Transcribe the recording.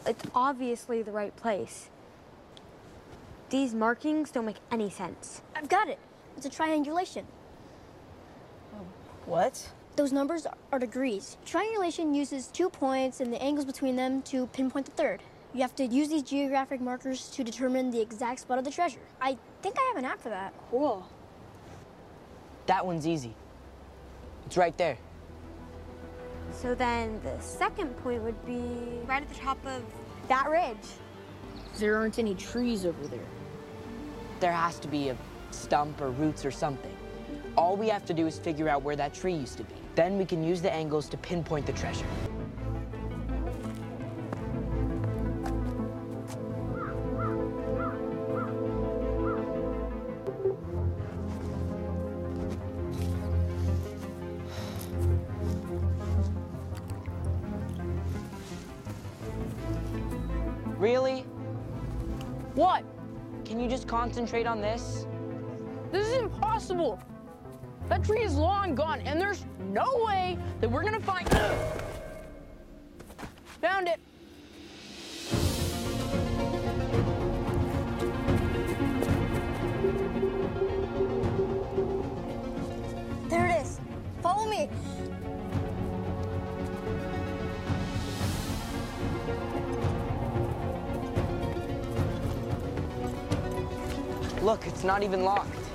It's obviously the right place. These markings don't make any sense. I've got it. It's a triangulation. What? Those numbers are degrees. Triangulation uses 2 points and the angles between them to pinpoint the third. You have to use these geographic markers to determine the exact spot of the treasure. I think I have an app for that. Cool. That one's easy. It's right there. So then the second point would be right at the top of that ridge. There aren't any trees over there. There has to be a stump or roots or something. All we have to do is figure out where that tree used to be. Then we can use the angles to pinpoint the treasure. Really? What? Can you just concentrate on this? This is impossible. That tree is long gone, and there's no way that we're gonna find... Found it. There it is. Follow me. Look, it's not even locked.